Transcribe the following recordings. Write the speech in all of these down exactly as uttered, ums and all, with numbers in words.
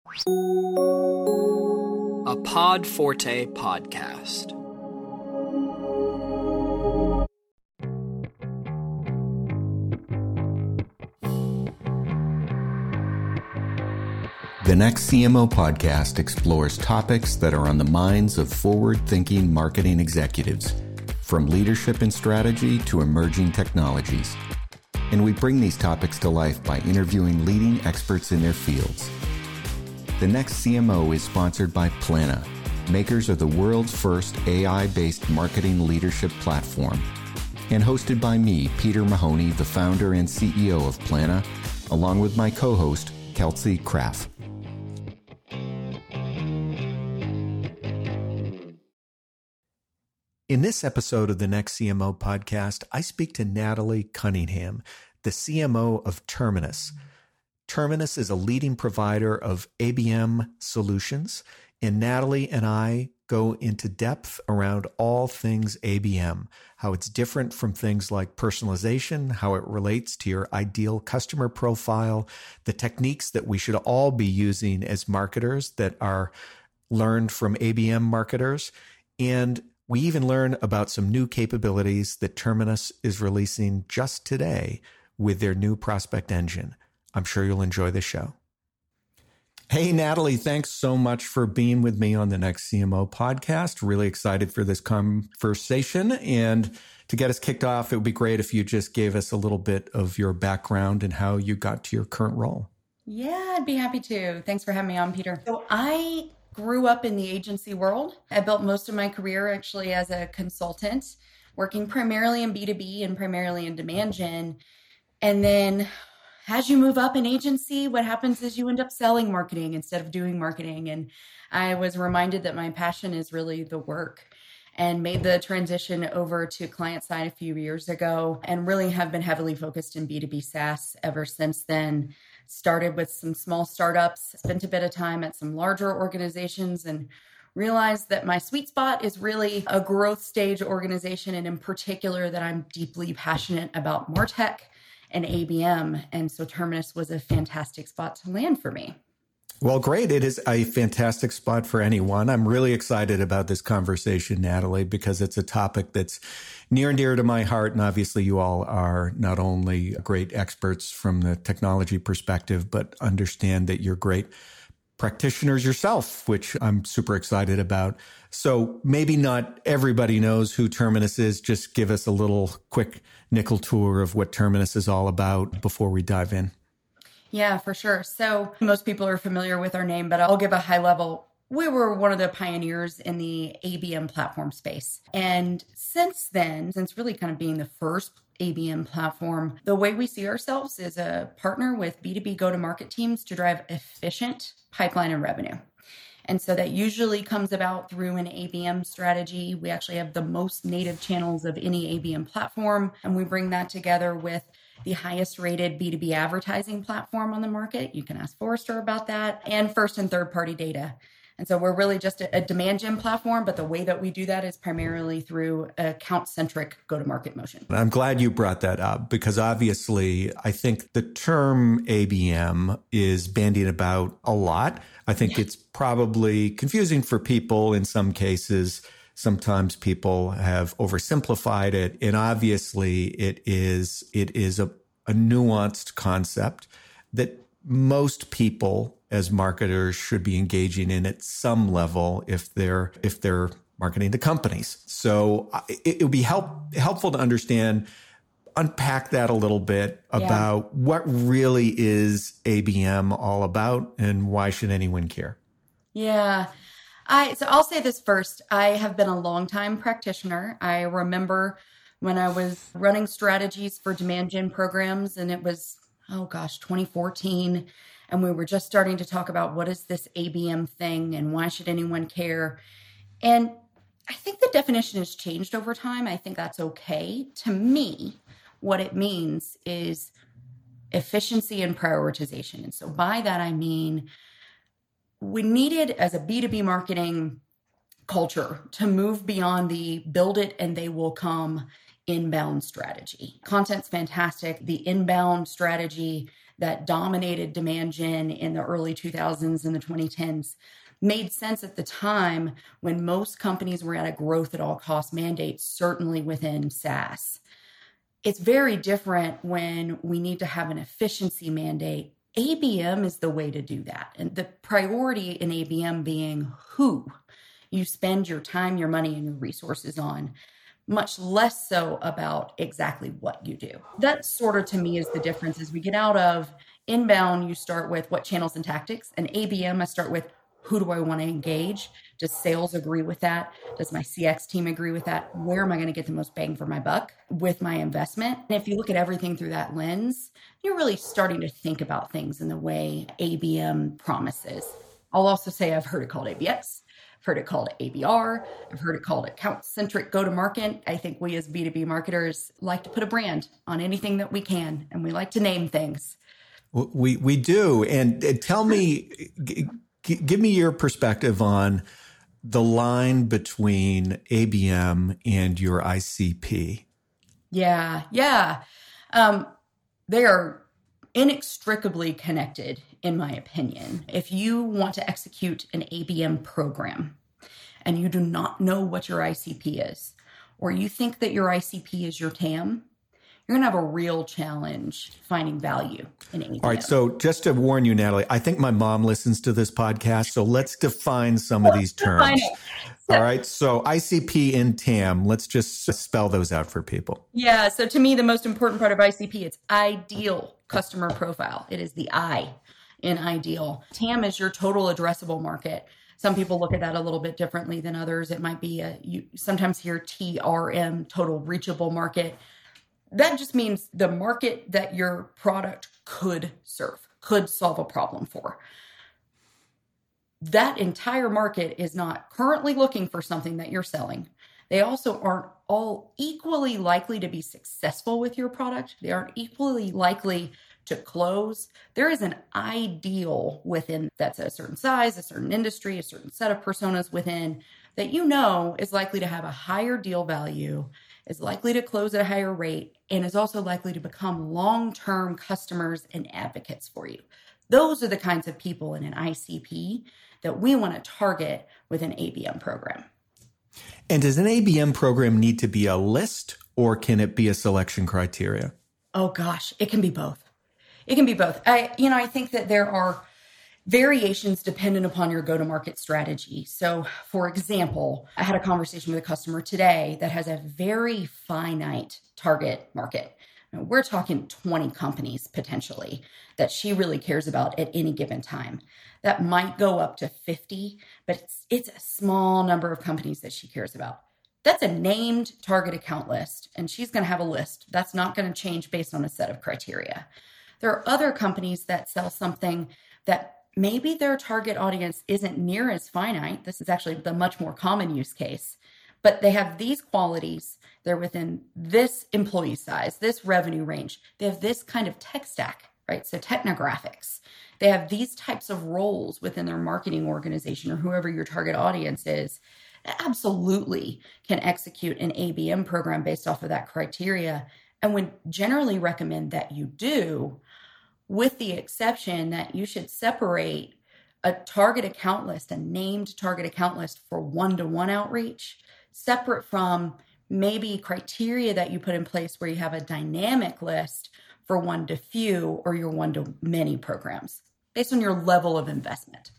A Pod Forte podcast. The Next C M O podcast explores topics that are on the minds of forward-thinking marketing executives, from leadership and strategy to emerging technologies. And we bring these topics to life by interviewing leading experts in their fields. The Next C M O is sponsored by Plana, makers of the world's first A I-based marketing leadership platform, and hosted by me, Peter Mahoney, the founder and C E O of Plana, along with my co-host, Kelsey Kraft. In this episode of the Next C M O podcast, I speak to Natalie Cunningham, the C M O of Terminus. Terminus is a leading provider of A B M solutions, and Natalie and I go into depth around all things A B M, how it's different from things like personalization, how it relates to your ideal customer profile, the techniques that we should all be using as marketers that are learned from A B M marketers, and we even learn about some new capabilities that Terminus is releasing just today with their new prospect engine. I'm sure you'll enjoy the show. Hey, Natalie, thanks so much for being with me on the Next C M O podcast. Really excited for this conversation. And to get us kicked off, it would be great if you just gave us a little bit of your background and how you got to your current role. Yeah, I'd be happy to. Thanks for having me on, Peter. So I grew up in the agency world. I built most of my career actually as a consultant, working primarily in B two B and primarily in demand gen. And then as you move up in agency, what happens is you end up selling marketing instead of doing marketing. And I was reminded that my passion is really the work, and made the transition over to client side a few years ago, and really have been heavily focused in B two B SaaS ever since then. Started with some small startups, spent a bit of time at some larger organizations, and realized that my sweet spot is really a growth stage organization, and in particular that I'm deeply passionate about MarTech and A B M. And so Terminus was a fantastic spot to land for me. Well, great. It is a fantastic spot for anyone. I'm really excited about this conversation, Natalie, because it's a topic that's near and dear to my heart. And obviously you all are not only great experts from the technology perspective, but understand that you're great practitioners yourself, which I'm super excited about. So maybe not everybody knows who Terminus is. Just give us a little quick nickel tour of what Terminus is all about before we dive in. Yeah, for sure. So most people are familiar with our name, but I'll give a high level. We were one of the pioneers in the A B M platform space. And since then, since really kind of being the first A B M platform, the way we see ourselves is a partner with B two B go-to-market teams to drive efficient pipeline and revenue. And so that usually comes about through an A B M strategy. We actually have the most native channels of any A B M platform, and we bring that together with the highest rated B two B advertising platform on the market. You can ask Forrester about that, and first and third party data. And so we're really just a, a demand gen platform, but the way that we do that is primarily through account-centric go-to-market motion. I'm glad you brought that up, because obviously I think the term A B M is bandied about a lot. I think yeah. It's probably confusing for people in some cases. Sometimes people have oversimplified it, and obviously it is it is a, a nuanced concept that most people as marketers should be engaging in at some level if they're if they're marketing to companies. So it, it would be help, helpful to understand, unpack that a little bit about yeah. what really is A B M all about and why should anyone care? Yeah. I, so I'll say this first. I have been a longtime practitioner. I remember when I was running strategies for demand gen programs, and it was, oh gosh, twenty fourteen. And we were just starting to talk about what is this A B M thing and why should anyone care? And I think the definition has changed over time. I think that's okay. To me, what it means is efficiency and prioritization. And so by that, I mean, we needed as a B two B marketing culture to move beyond the build it and they will come inbound strategy. Content's fantastic. The inbound strategy that dominated demand gen in the early two thousands and the twenty tens made sense at the time when most companies were at a growth at all cost mandate, certainly within SaaS. It's very different when we need to have an efficiency mandate. A B M is the way to do that. And the priority in A B M being who you spend your time, your money, and your resources on, much less so about exactly what you do. That sort of, to me, is the difference. As we get out of inbound, you start with what channels and tactics, and A B M, I start with who do I want to engage? Does sales agree with that? Does my C X team agree with that? Where am I going to get the most bang for my buck with my investment? And if you look at everything through that lens, you're really starting to think about things in the way A B M promises. I'll also say I've heard it called A B X. I've heard it called A B R. I've heard it called account-centric go-to-market. I think we as B two B marketers like to put a brand on anything that we can, and we like to name things. We we do. And tell me, g- g- give me your perspective on the line between A B M and your I C P. Yeah, yeah. Um, they are inextricably connected, in my opinion. If you want to execute an A B M program and you do not know what your I C P is, or you think that your I C P is your T A M, you're going to have a real challenge finding value in A B M. All right. So just to warn you, Natalie, I think my mom listens to this podcast. So let's define some of these terms. All right. So I C P and T A M, let's just spell those out for people. Yeah. So to me, the most important part of I C P, it's ideal customer profile. It is the I in ideal. T A M is your total addressable market. Some people look at that a little bit differently than others. It might be a, you sometimes hear T R M, total reachable market. That just means the market that your product could serve, could solve a problem for. That entire market is not currently looking for something that you're selling. They also aren't all equally likely to be successful with your product. They aren't equally likely to close. There is an ideal within that's a certain size, a certain industry, a certain set of personas within that you know is likely to have a higher deal value, is likely to close at a higher rate, and is also likely to become long-term customers and advocates for you. Those are the kinds of people in an I C P that we want to target with an A B M program. And does an A B M program need to be a list, or can it be a selection criteria? Oh gosh, it can be both. It can be both. I, you know, I think that there are variations dependent upon your go-to-market strategy. So, for example, I had a conversation with a customer today that has a very finite target market. Now, we're talking twenty companies potentially that she really cares about at any given time. That might go up to fifty, but it's, it's a small number of companies that she cares about. That's a named target account list, and she's going to have a list. That's not going to change based on a set of criteria. There are other companies that sell something that maybe their target audience isn't near as finite. This is actually the much more common use case, but they have these qualities. They're within this employee size, this revenue range. They have this kind of tech stack, right? So technographics. They have these types of roles within their marketing organization or whoever your target audience is. Absolutely can execute an A B M program based off of that criteria, and would generally recommend that you do, with the exception that you should separate a target account list, a named target account list for one-to-one outreach, separate from maybe criteria that you put in place where you have a dynamic list for one-to-few or your one-to-many programs based on your level of investment.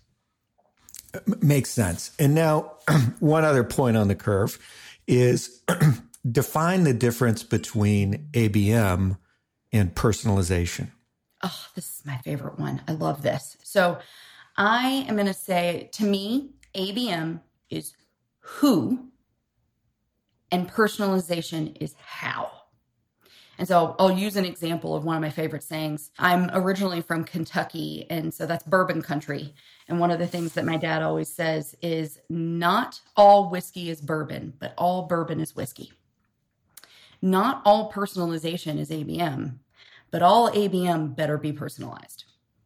Makes sense. And now one other point on the curve is define the difference between A B M and personalization. Oh, this is my favorite one. I love this. So I am going to say, to me, A B M is who and personalization is how. And so I'll use an example of one of my favorite sayings. I'm originally from Kentucky, and so that's bourbon country. And one of the things that my dad always says is not all whiskey is bourbon, but all bourbon is whiskey. Not all personalization is A B M, but all A B M better be personalized.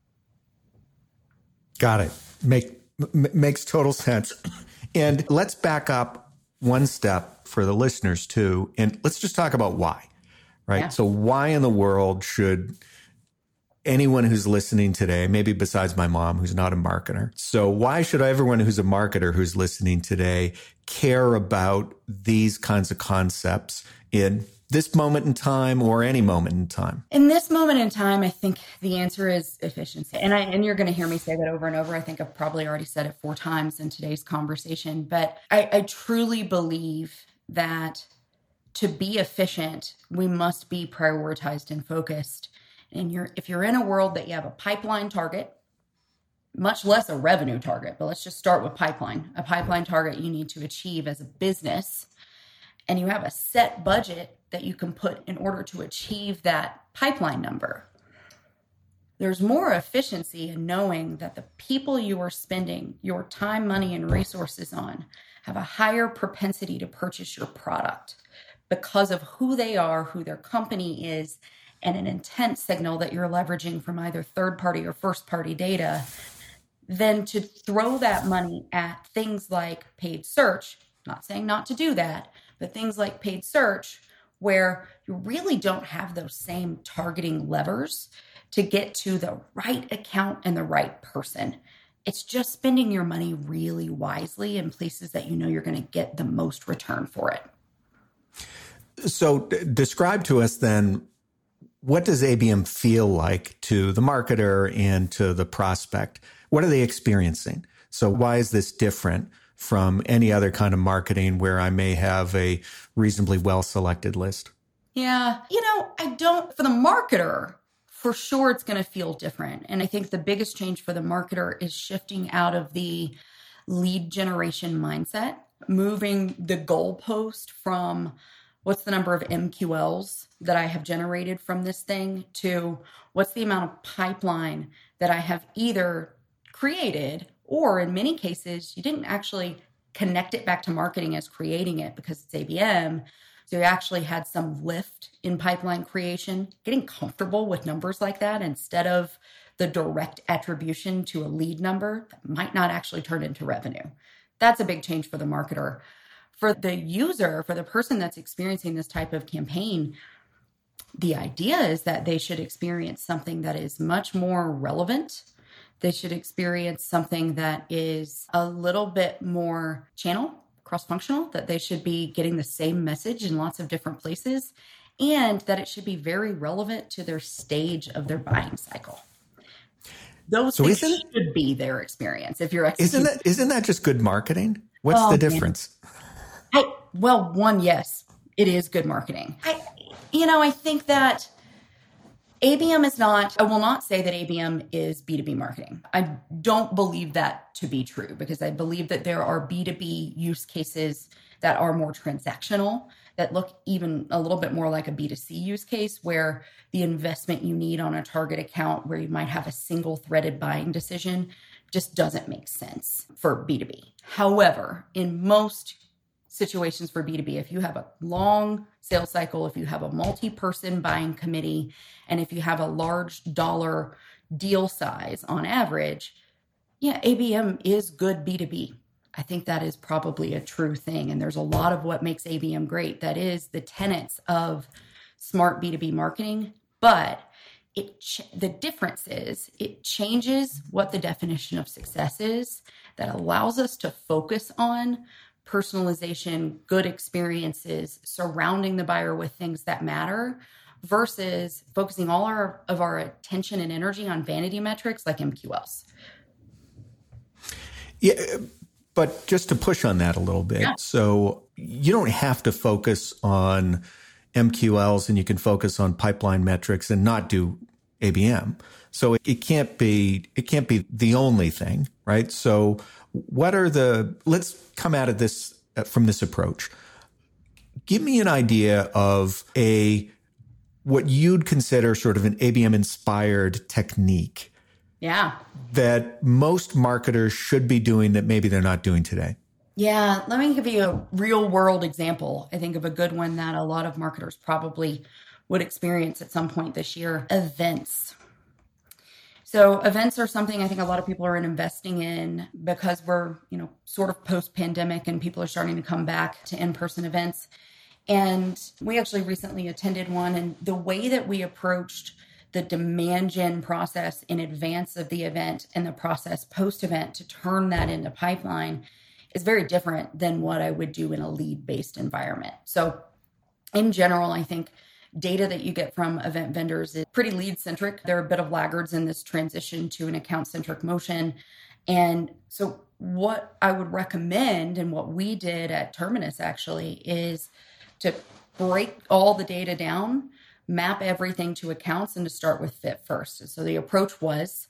Got it. Make, m- makes total sense. And let's back up one step for the listeners too. And let's just talk about why, right? Yeah. So why in the world should anyone who's listening today, maybe besides my mom, who's not a marketer. So why should everyone who's a marketer who's listening today care about these kinds of concepts in this moment in time or any moment in time? In this moment in time, I think the answer is efficiency. And I and you're going to hear me say that over and over. I think I've probably already said it four times in today's conversation, but I, I truly believe that to be efficient, we must be prioritized and focused. And you're if you're in a world that you have a pipeline target, much less a revenue target, but let's just start with pipeline, a pipeline target you need to achieve as a business, and you have a set budget that you can put in order to achieve that pipeline number. There's more efficiency in knowing that the people you are spending your time, money, and resources on have a higher propensity to purchase your product because of who they are, who their company is, and an intent signal that you're leveraging from either third-party or first-party data, than to throw that money at things like paid search. Not saying not to do that, but things like paid search, where you really don't have those same targeting levers to get to the right account and the right person. It's just spending your money really wisely in places that you know you're going to get the most return for it. So d- describe to us then, what does A B M feel like to the marketer and to the prospect? What are they experiencing? So why is this different from any other kind of marketing where I may have a reasonably well-selected list? Yeah. You know, I don't, for the marketer, for sure it's going to feel different. And I think the biggest change for the marketer is shifting out of the lead generation mindset, moving the goalpost from what's the number of M Q Ls that I have generated from this thing to what's the amount of pipeline that I have either created, or in many cases, you didn't actually connect it back to marketing as creating it because it's A B M. So you actually had some lift in pipeline creation, getting comfortable with numbers like that instead of the direct attribution to a lead number that might not actually turn into revenue. That's a big change for the marketer. For the user, for the person that's experiencing this type of campaign, the idea is that they should experience something that is much more relevant. They should experience something that is a little bit more channel, cross-functional, that they should be getting the same message in lots of different places, and that it should be very relevant to their stage of their buying cycle. Those so things isn't, should be their experience. If you're isn't that isn't that just good marketing? What's oh, the difference? I, well, one, yes, it is good marketing. I, you know, I think that A B M is not, I will not say that A B M is B two B marketing. I don't believe that to be true because I believe that there are B two B use cases that are more transactional, that look even a little bit more like a B two C use case where the investment you need on a target account where you might have a single threaded buying decision just doesn't make sense for B two B. However, in most situations for B two B, if you have a long sales cycle, if you have a multi-person buying committee, and if you have a large dollar deal size on average, yeah, A B M is good B two B. I think that is probably a true thing. And there's a lot of what makes A B M great. That is the tenets of smart B two B marketing. But it ch- the difference is it changes what the definition of success is that allows us to focus on personalization, good experiences, surrounding the buyer with things that matter versus focusing all our, of our attention and energy on vanity metrics like M Q Ls. Yeah, but just to push on that a little bit. Yeah. So you don't have to focus on M Q Ls and you can focus on pipeline metrics and not do A B M. So it, it can't be, it can't be the only thing, right? So what are the, let's come out of this uh, from this approach. Give me an idea of a, what you'd consider sort of an A B M inspired technique. Yeah. That most marketers should be doing that maybe they're not doing today. Yeah. Let me give you a real world example. I think of a good one that a lot of marketers probably would experience at some point this year. Events. So events are something I think a lot of people are investing in because we're, you know, sort of post-pandemic and people are starting to come back to in-person events. And we actually recently attended one. And the way that we approached the demand gen process in advance of the event and the process post-event to turn that into pipeline is very different than what I would do in a lead-based environment. So in general, I think data that you get from event vendors is pretty lead-centric. They're a bit of laggards in this transition to an account-centric motion. And so what I would recommend, and what we did at Terminus actually, is to break all the data down, map everything to accounts, and to start with fit first. And so the approach was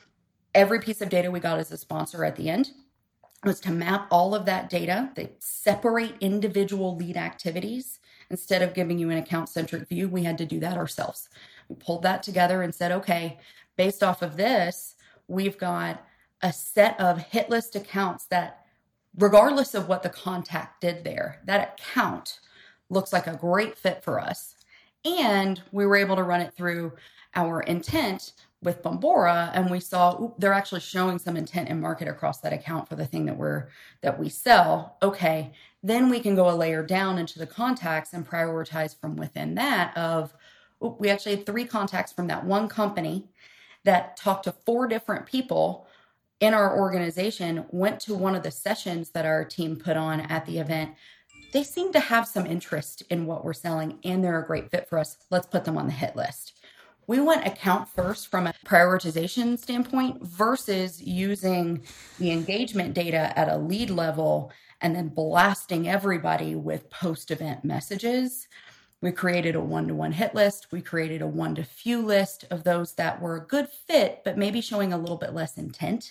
every piece of data we got as a sponsor at the end was to map all of that data, they separate individual lead activities. Instead of giving you an account-centric view, we had to do that ourselves. We pulled that together and said, okay, based off of this, we've got a set of hit list accounts that, regardless of what the contact did there, that account looks like a great fit for us. And we were able to run it through our intent with Bombora, and we saw ooh, they're actually showing some intent in market across that account for the thing that we're that we sell. Okay, then we can go a layer down into the contacts and prioritize from within that of, ooh, we actually had three contacts from that one company that talked to four different people in our organization, went to one of the sessions that our team put on at the event. They seem to have some interest in what we're selling and they're a great fit for us. Let's put them on the hit list. We went account first from a prioritization standpoint versus using the engagement data at a lead level and then blasting everybody with post-event messages. We created a one-to-one hit list. We created a one-to-few list of those that were a good fit, but maybe showing a little bit less intent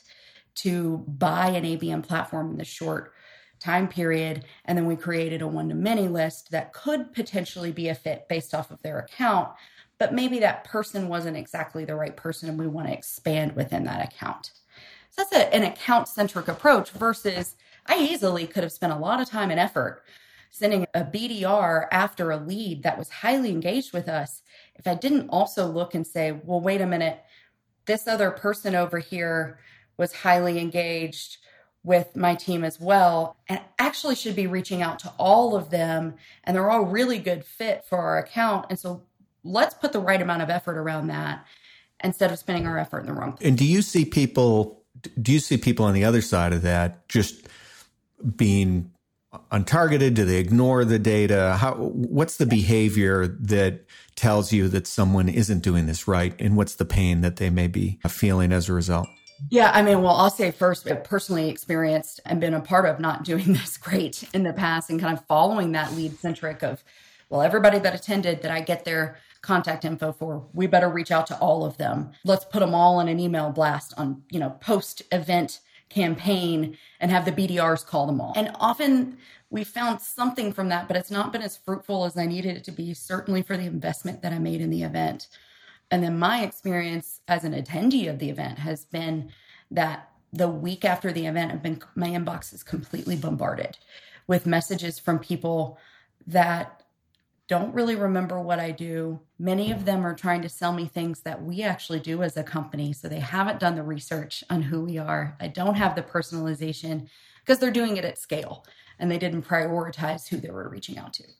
to buy an A B M platform in the short time period. And then we created a one-to-many list that could potentially be a fit based off of their account, but maybe that person wasn't exactly the right person and we want to expand within that account. So that's a, an account-centric approach versus I easily could have spent a lot of time and effort sending a B D R after a lead that was highly engaged with us if I didn't also look and say, well, wait a minute, this other person over here was highly engaged with my team as well, and actually should be reaching out to all of them, and they're all really good fit for our account. And so let's put the right amount of effort around that instead of spending our effort in the wrong place. And do you see people, do you see people on the other side of that just being untargeted? Do they ignore the data? How, what's the behavior that tells you that someone isn't doing this right? And what's the pain that they may be feeling as a result? Yeah, I mean, well, I'll say first, I've personally experienced and been a part of not doing this great in the past and kind of following that lead centric of, well, everybody that attended that I get their contact info for, we better reach out to all of them. Let's put them all in an email blast on, you know, post-event campaign and have the B D Rs call them all. And often we found something from that, but it's not been as fruitful as I needed it to be, certainly for the investment that I made in the event. And then my experience as an attendee of the event has been that the week after the event, I've been, my inbox is completely bombarded with messages from people that don't really remember what I do. Many of them are trying to sell me things that we actually do as a company. So they haven't done the research on who we are. I don't have the personalization because they're doing it at scale and they didn't prioritize who they were reaching out to.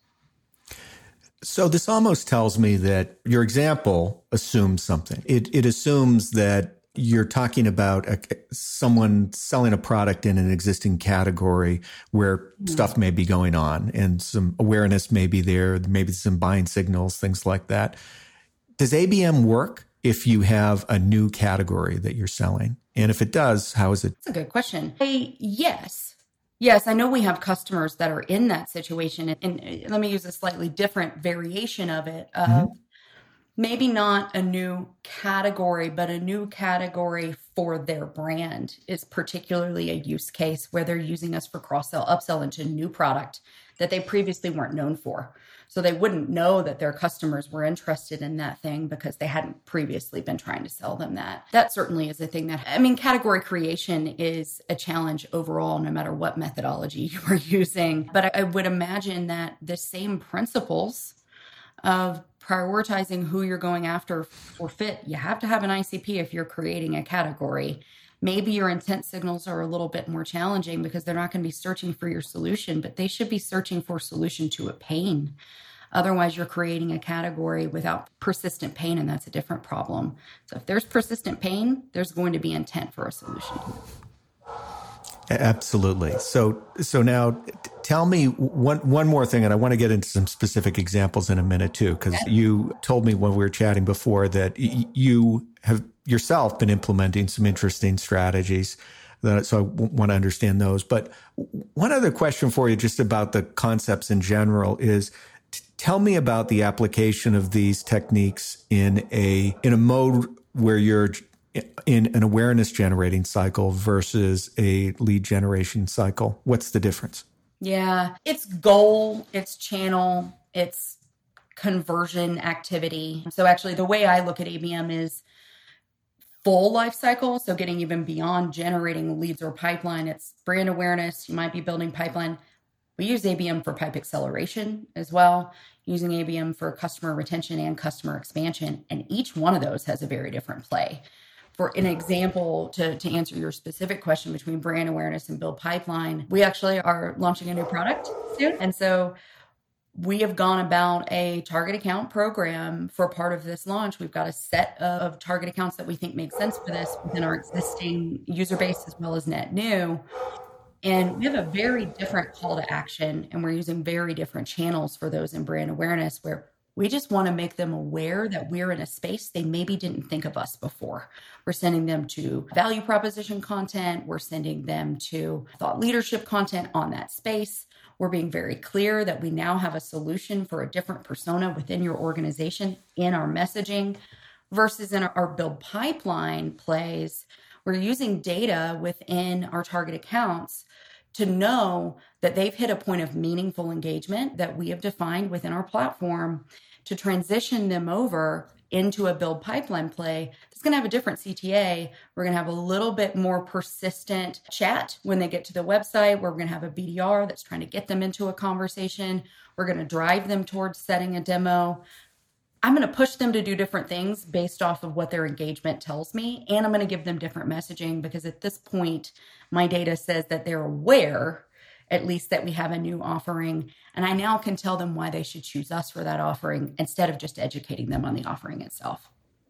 So this almost tells me that your example assumes something. It, it assumes that you're talking about a, someone selling a product in an existing category where mm-hmm. stuff may be going on and some awareness may be there, maybe some buying signals, things like that. Does A B M work if you have a new category that you're selling? And if it does, how is it? That's a good question. Hey, yes. Yes, I know we have customers that are in that situation. And, and let me use a slightly different variation of it. Uh, mm-hmm. Maybe not a new category, but a new category for their brand is particularly a use case where they're using us for cross-sell, upsell into a new product that they previously weren't known for. So they wouldn't know that their customers were interested in that thing because they hadn't previously been trying to sell them that. That certainly is a thing that, I mean, category creation is a challenge overall, no matter what methodology you are using. But I would imagine that the same principles of prioritizing who you're going after for fit, you have to have an I C P if you're creating a category. Maybe your intent signals are a little bit more challenging because they're not going to be searching for your solution, but they should be searching for solution to a pain. Otherwise, you're creating a category without persistent pain, and that's a different problem. So if there's persistent pain, there's going to be intent for a solution. Absolutely. So, so now t- tell me one, one more thing, and I want to get into some specific examples in a minute too, because okay. you told me when we were chatting before that y- you have yourself been implementing some interesting strategies. That, so I w- want to understand those. But one other question for you, just about the concepts in general, is t- tell me about the application of these techniques in a in a mode where you're in an awareness generating cycle versus a lead generation cycle. What's the difference? Yeah, it's goal, it's channel, it's conversion activity. So actually the way I look at A B M is full life cycle. So getting even beyond generating leads or pipeline, it's brand awareness. You might be building pipeline. We use A B M for pipe acceleration as well, using A B M for customer retention and customer expansion. And each one of those has a very different play. For an example, to, to answer your specific question between brand awareness and build pipeline, we actually are launching a new product soon. And so we have gone about a target account program for part of this launch. We've got a set of target accounts that we think make sense for this within our existing user base as well as net new. And we have a very different call to action, and we're using very different channels for those in brand awareness, where we just want to make them aware that we're in a space they maybe didn't think of us before. We're sending them to value proposition content. We're sending them to thought leadership content on that space. We're being very clear that we now have a solution for a different persona within your organization in our messaging, versus in our build pipeline plays. We're using data within our target accounts to know that they've hit a point of meaningful engagement that we have defined within our platform, to transition them over into a build pipeline play that's going to have a different C T A. We're going to have a little bit more persistent chat when they get to the website, where we're going to have a B D R that's trying to get them into a conversation. We're going to drive them towards setting a demo. I'm going to push them to do different things based off of what their engagement tells me. And I'm going to give them different messaging, because at this point, my data says that they're aware, at least, that we have a new offering. And I now can tell them why they should choose us for that offering, instead of just educating them on the offering itself.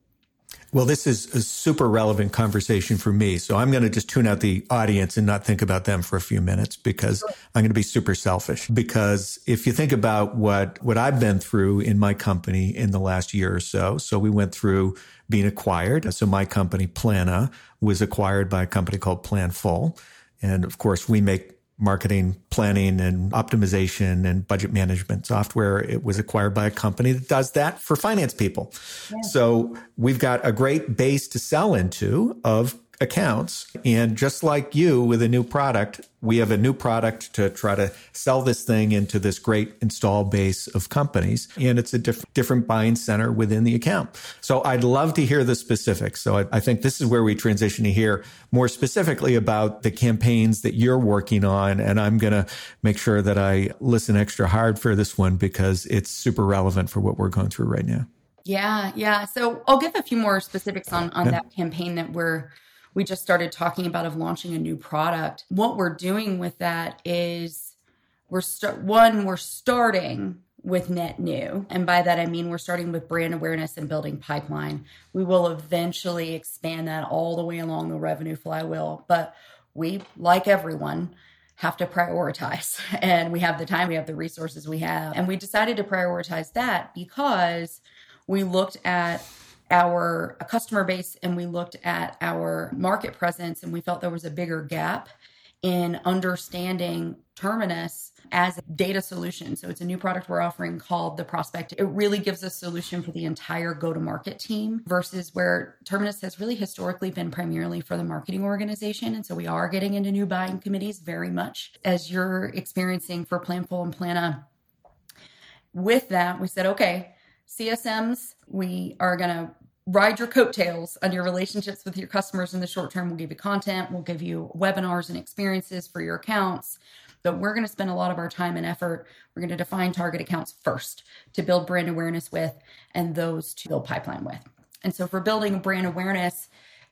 Well, this is a super relevant conversation for me. So I'm going to just tune out the audience and not think about them for a few minutes, because I'm going to be super selfish. Because if you think about what, what I've been through in my company in the last year or so, so we went through being acquired. So my company, Plana, was acquired by a company called Planful. And of course, we make marketing, planning, and optimization and budget management software. It was acquired by a company that does that for finance people. Yeah. So we've got a great base to sell into of accounts. And just like you with a new product, we have a new product to try to sell this thing into this great install base of companies. And it's a diff- different buying center within the account. So I'd love to hear the specifics. So I, I think this is where we transition to hear more specifically about the campaigns that you're working on. And I'm going to make sure that I listen extra hard for this one, because it's super relevant for what we're going through right now. Yeah, yeah. So I'll give a few more specifics on, on yeah. that campaign that we're we just started talking about, of launching a new product. What we're doing with that is we're start one, we're starting with net new. And by that, I mean, we're starting with brand awareness and building pipeline. We will eventually expand that all the way along the revenue flywheel. But we, like everyone, have to prioritize. And we have the time, we have the resources we have. And we decided to prioritize that because we looked at our customer base and we looked at our market presence, and we felt there was a bigger gap in understanding Terminus as a data solution. So it's a new product we're offering called the Prospect. It really gives a solution for the entire go-to-market team, versus where Terminus has really historically been primarily for the marketing organization. And so we are getting into new buying committees very much, as you're experiencing for Planful and Plana. With that, we said, okay, C S Ms, we are going to ride your coattails on your relationships with your customers in the short term. We'll give you content. We'll give you webinars and experiences for your accounts. But we're going to spend a lot of our time and effort. We're going to define target accounts first to build brand awareness with, and those to build pipeline with. And so for building brand awareness,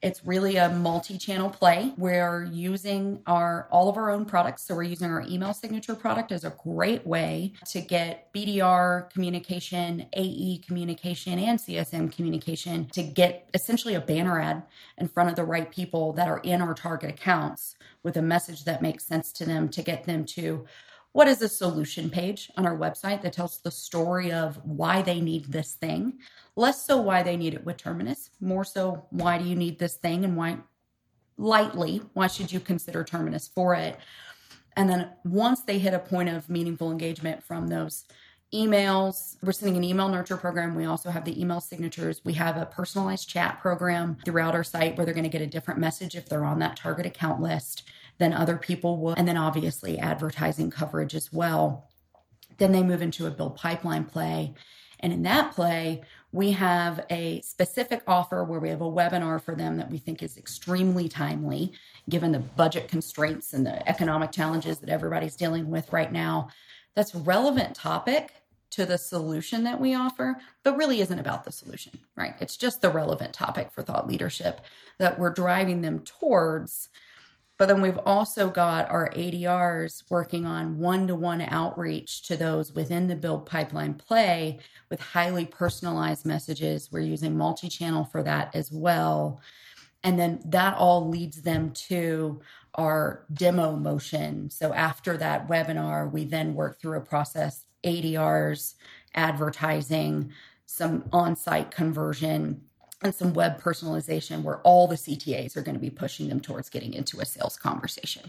It's really a multi-channel play. We're using our all of our own products. So we're using our email signature product as a great way to get B D R communication, A E communication, and C S M communication to get essentially a banner ad in front of the right people that are in our target accounts with a message that makes sense to them, to get them to what is a solution page on our website that tells the story of why they need this thing. Less so why they need it with Terminus, more so why do you need this thing and why, lightly, why should you consider Terminus for it? And then once they hit a point of meaningful engagement from those emails, we're sending an email nurture program. We also have the email signatures. We have a personalized chat program throughout our site where they're going to get a different message if they're on that target account list than other people will. And then obviously advertising coverage as well. Then they move into a build pipeline play. And in that play, we have a specific offer where we have a webinar for them that we think is extremely timely, given the budget constraints and the economic challenges that everybody's dealing with right now. That's a relevant topic to the solution that we offer, but really isn't about the solution, right? It's just the relevant topic for thought leadership that we're driving them towards. But then we've also got our A D Rs working on one-to-one outreach to those within the build pipeline play with highly personalized messages. We're using multi-channel for that as well. And then that all leads them to our demo motion. So after that webinar, we then work through a process, A D Rs, advertising, some on-site conversion, and some web personalization where all the C T As are going to be pushing them towards getting into a sales conversation.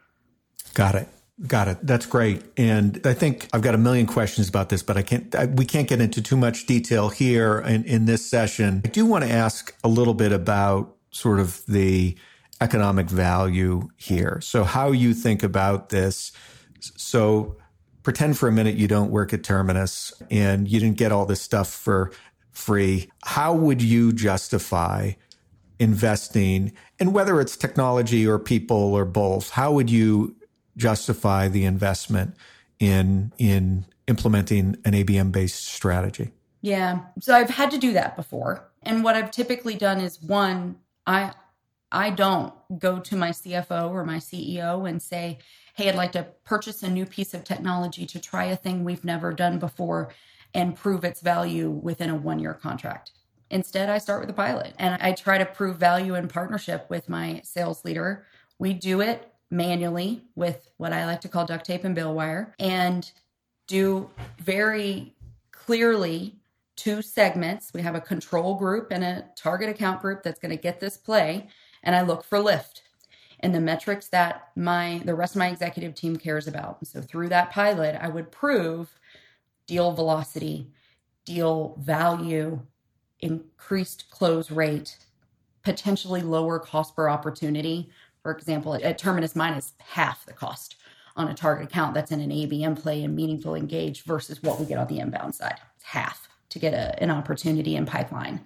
Got it. Got it. That's great. And I think I've got a million questions about this, but I can't, I, we can't get into too much detail here in, in this session. I do want to ask a little bit about sort of the economic value here. So how you think about this. So pretend for a minute you don't work at Terminus and you didn't get all this stuff for free. How would you justify investing, and whether it's technology or people or both, how would you justify the investment in in implementing an A B M-based strategy? Yeah. So I've had to do that before. And what I've typically done is, one, I I don't go to my C F O or my C E O and say, hey, I'd like to purchase a new piece of technology to try a thing we've never done before and prove its value within a one-year contract. Instead, I start with a pilot and I try to prove value in partnership with my sales leader. We do it manually with what I like to call duct tape and bail wire, and do very clearly two segments. We have a control group and a target account group that's going to get this play, and I look for lift and the metrics that my the rest of my executive team cares about. And so through that pilot, I would prove deal velocity, deal value, increased close rate, potentially lower cost per opportunity. For example, at Terminus, mine is half the cost on a target account that's in an A B M play and meaningful engage versus what we get on the inbound side. It's half to get a, an opportunity in pipeline.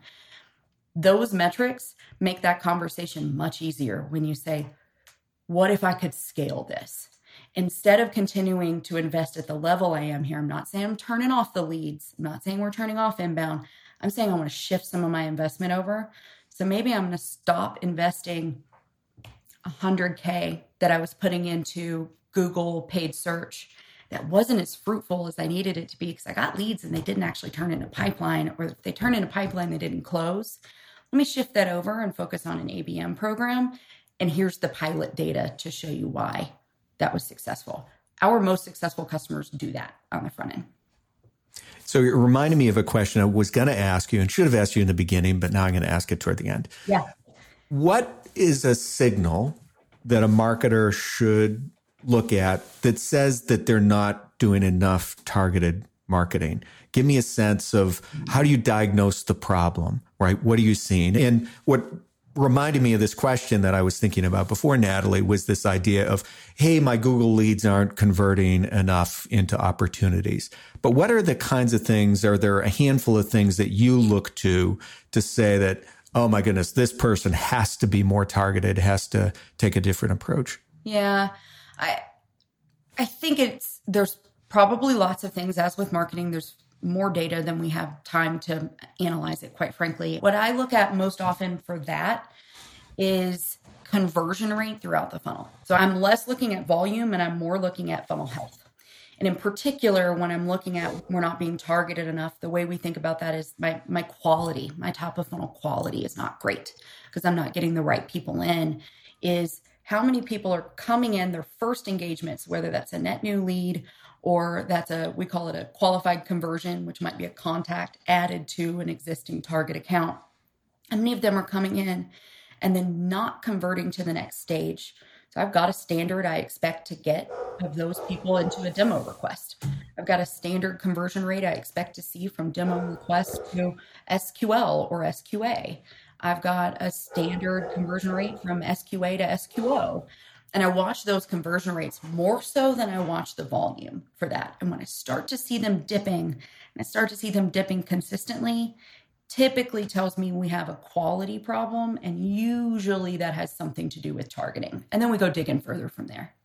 Those metrics make that conversation much easier when you say, what if I could scale this? Instead of continuing to invest at the level I am here, I'm not saying I'm turning off the leads. I'm not saying we're turning off inbound. I'm saying I want to shift some of my investment over. So maybe I'm going to stop investing one hundred K that I was putting into Google paid search that wasn't as fruitful as I needed it to be because I got leads and they didn't actually turn into pipeline, or if they turn into pipeline, they didn't close. Let me shift that over and focus on an A B M program. And here's the pilot data to show you why that was successful. Our most successful customers do that on the front end. So it reminded me of a question I was going to ask you and should have asked you in the beginning, but now I'm going to ask it toward the end. Yeah. What is a signal that a marketer should look at that says that they're not doing enough targeted marketing? Give me a sense of how do you diagnose the problem, right? What are you seeing? And what reminded me of this question that I was thinking about before, Natalie, was this idea of, hey, my Google leads aren't converting enough into opportunities. But what are the kinds of things, are there a handful of things that you look to to say that, oh my goodness, this person has to be more targeted, has to take a different approach? Yeah, I I think it's, there's probably lots of things. As with marketing, there's more data than we have time to analyze it, quite frankly. What I look at most often for that is conversion rate throughout the funnel. So I'm less looking at volume and I'm more looking at funnel health. And in particular, when I'm looking at we're not being targeted enough, the way we think about that is my my quality, my top of funnel quality is not great because I'm not getting the right people in, is how many people are coming in their first engagements, whether that's a net new lead or that's a, we call it a qualified conversion, which might be a contact added to an existing target account. How many of them are coming in and then not converting to the next stage? So I've got a standard I expect to get of those people into a demo request. I've got a standard conversion rate I expect to see from demo request to S Q L or S Q A. I've got a standard conversion rate from S Q A to S Q O. And I watch those conversion rates more so than I watch the volume for that. And when I start to see them dipping, and I start to see them dipping consistently, typically tells me we have a quality problem. And usually that has something to do with targeting. And then we go digging further from there.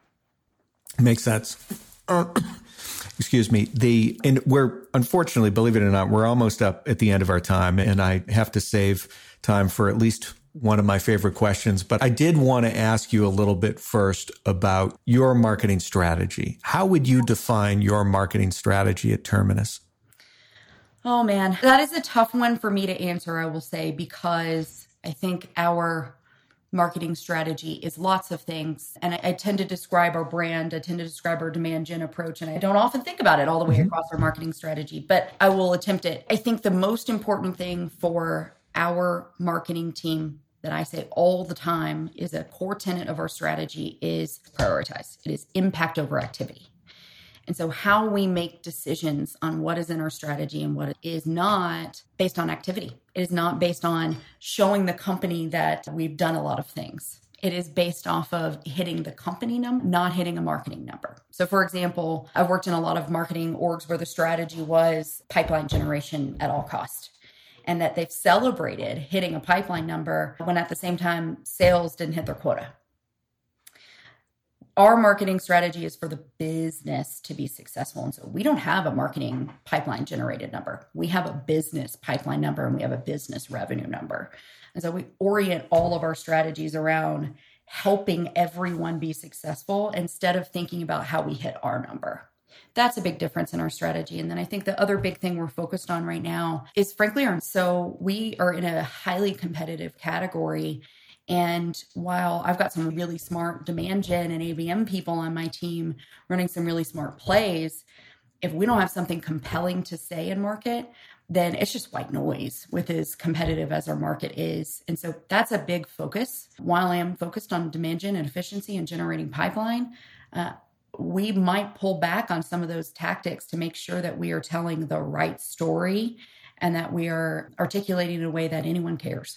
Makes sense. Uh, excuse me. The and we're unfortunately, believe it or not, we're almost up at the end of our time, and I have to save time for at least one of my favorite questions. But I did want to ask you a little bit first about your marketing strategy. How would you define your marketing strategy at Terminus? Oh man, that is a tough one for me to answer, I will say, because I think our marketing strategy is lots of things. And I, I tend to describe our brand, I tend to describe our demand gen approach, and I don't often think about it all the way mm-hmm. across our marketing strategy, but I will attempt it. I think the most important thing for our marketing team that I say all the time is a core tenet of our strategy is prioritize. It is impact over activity. And so how we make decisions on what is in our strategy and what is not based on activity. It is not based on showing the company that we've done a lot of things. It is based off of hitting the company number, not hitting a marketing number. So for example, I've worked in a lot of marketing orgs where the strategy was pipeline generation at all cost, and that they've celebrated hitting a pipeline number when at the same time sales didn't hit their quota. Our marketing strategy is for the business to be successful. And so we don't have a marketing pipeline generated number. We have a business pipeline number and we have a business revenue number. And so we orient all of our strategies around helping everyone be successful instead of thinking about how we hit our number. That's a big difference in our strategy. And then I think the other big thing we're focused on right now is frankly, our, so we are in a highly competitive category. And while I've got some really smart demand gen and A B M people on my team running some really smart plays, if we don't have something compelling to say in market, then it's just white noise with as competitive as our market is. And so that's a big focus. While I am focused on demand gen and efficiency and generating pipeline, uh, we might pull back on some of those tactics to make sure that we are telling the right story and that we are articulating in a way that anyone cares.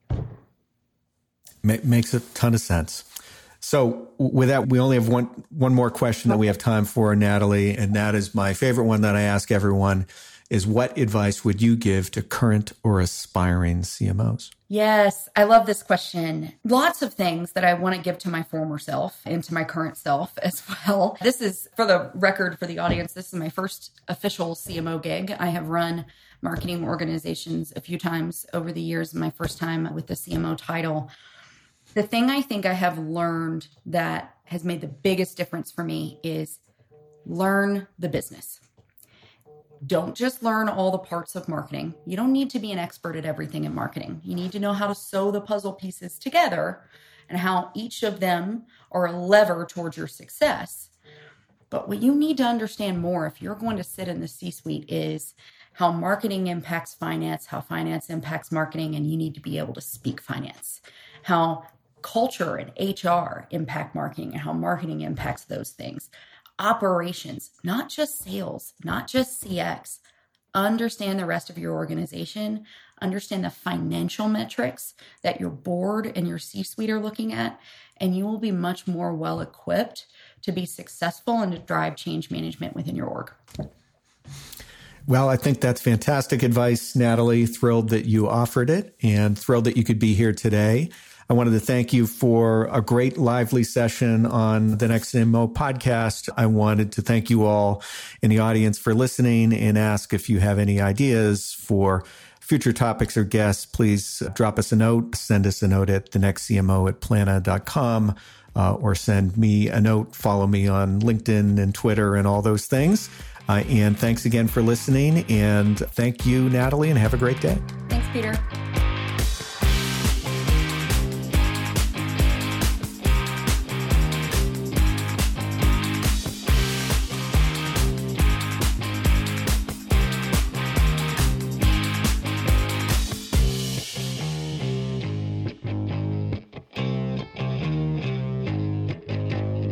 Makes a ton of sense. So with that, we only have one one more question that we have time for, Natalie, and that is my favorite one that I ask everyone is what advice would you give to current or aspiring C M Os? Yes, I love this question. Lots of things that I want to give to my former self and to my current self as well. This is, for the record, for the audience, this is my first official C M O gig. I have run marketing organizations a few times over the years, my first time with the C M O title. The thing I think I have learned that has made the biggest difference for me is learn the business. Don't just learn all the parts of marketing. You don't need to be an expert at everything in marketing. You need to know how to sew the puzzle pieces together and how each of them are a lever towards your success. But what you need to understand more if you're going to sit in the C-suite is how marketing impacts finance, how finance impacts marketing, and you need to be able to speak finance. How culture and H R impact marketing and how marketing impacts those things. Operations, not just sales, not just C X. Understand the rest of your organization. Understand the financial metrics that your board and your C-suite are looking at, and you will be much more well equipped to be successful and to drive change management within your org. Well, I think that's fantastic advice, Natalie. Thrilled that you offered it and thrilled that you could be here today. I wanted to thank you for a great lively session on the Next C M O podcast. I wanted to thank you all in the audience for listening and ask if you have any ideas for future topics or guests, please drop us a note, send us a note at the next C M O at plana dot com, uh, or send me a note, follow me on LinkedIn and Twitter and all those things. Uh, and thanks again for listening. And thank you, Natalie, and have a great day. Thanks, Peter.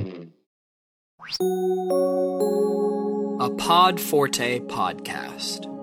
A Pod Forte podcast.